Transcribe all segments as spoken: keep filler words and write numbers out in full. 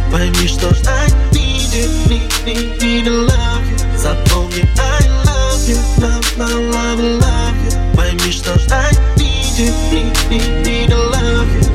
Пойми, что ждать needed, need, need, need to love you. Запомни, I love you, love, love, love, love you. Пойми, что ждать needed, need, need, need to love you.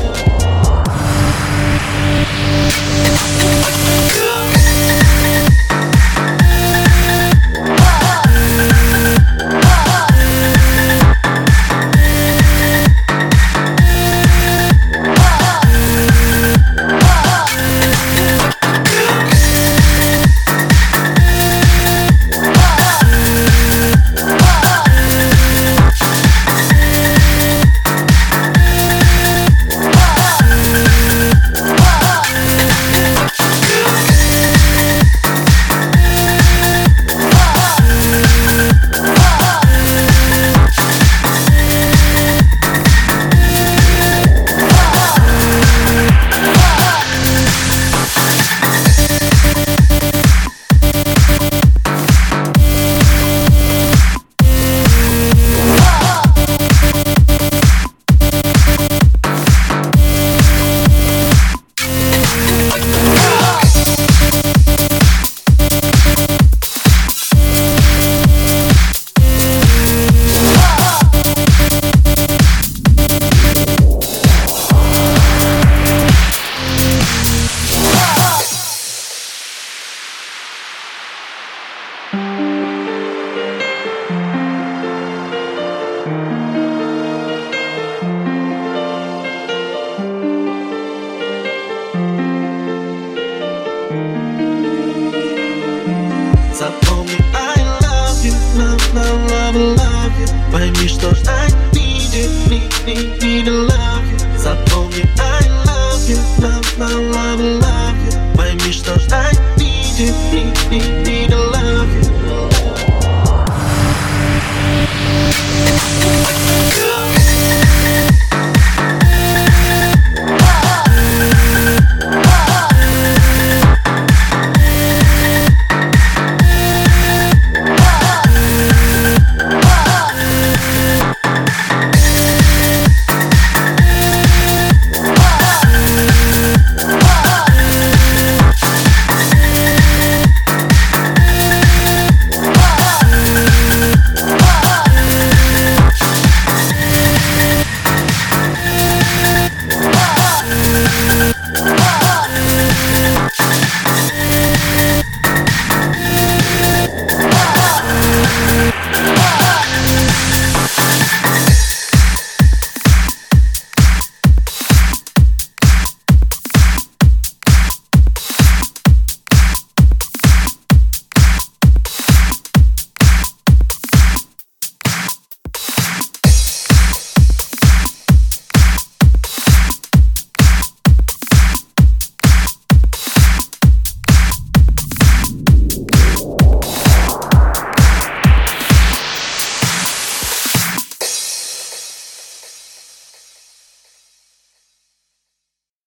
Запомни, I love you, love, love, love, love you. Пойми, что ждать needed, need, need, need to love you. Запомни, I